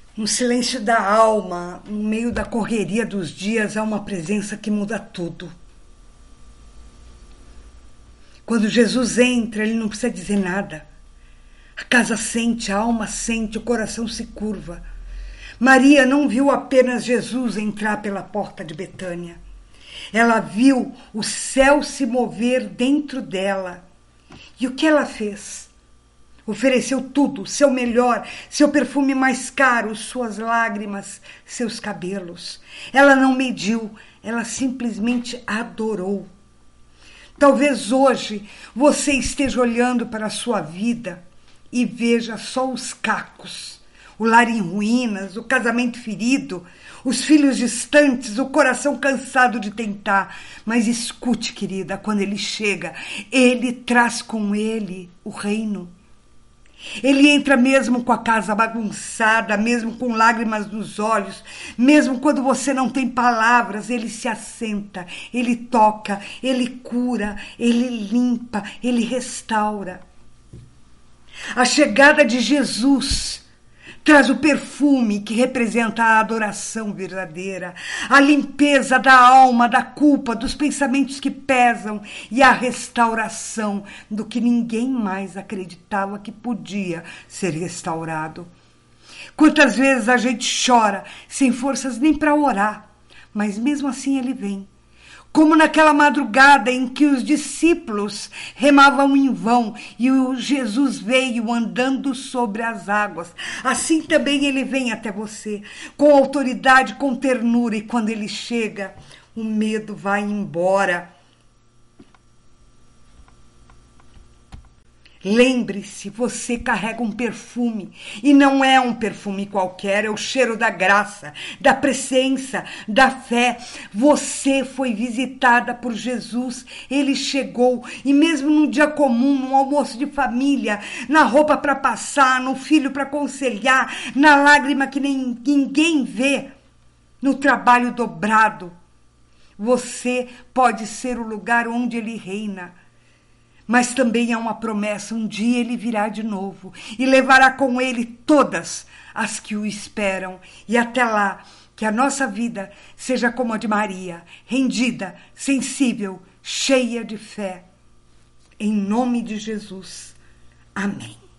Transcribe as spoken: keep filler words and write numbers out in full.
No silêncio da alma, no meio da correria dos dias, há uma presença que muda tudo. Quando Jesus entra, ele não precisa dizer nada. A casa sente, a alma sente, o coração se curva. Maria não viu apenas Jesus entrar pela porta de Betânia. Ela viu o céu se mover dentro dela. E o que ela fez? Ofereceu tudo, seu melhor, seu perfume mais caro, suas lágrimas, seus cabelos. Ela não mediu, ela simplesmente adorou. Talvez hoje você esteja olhando para a sua vida e veja só os cacos, o lar em ruínas, o casamento ferido, os filhos distantes, o coração cansado de tentar. Mas escute, querida, quando ele chega, ele traz com ele o reino. Ele entra mesmo com a casa bagunçada, mesmo com lágrimas nos olhos, mesmo quando você não tem palavras, ele se assenta, ele toca, ele cura, ele limpa, ele restaura. A chegada de Jesus traz o perfume que representa a adoração verdadeira, a limpeza da alma, da culpa, dos pensamentos que pesam e a restauração do que ninguém mais acreditava que podia ser restaurado. Quantas vezes a gente chora sem forças nem para orar, mas mesmo assim ele vem. Como naquela madrugada em que os discípulos remavam em vão e o Jesus veio andando sobre as águas. Assim também ele vem até você, com autoridade, com ternura, e quando ele chega, o medo vai embora. Lembre-se, você carrega um perfume, e não é um perfume qualquer, é o cheiro da graça, da presença, da fé. Você foi visitada por Jesus, ele chegou, e mesmo num dia comum, num almoço de família, na roupa para passar, no filho para aconselhar, na lágrima que nem, ninguém vê, no trabalho dobrado, você pode ser o lugar onde ele reina. Mas também há uma promessa, um dia ele virá de novo e levará com ele todas as que o esperam. E até lá, que a nossa vida seja como a de Maria, rendida, sensível, cheia de fé. Em nome de Jesus. Amém.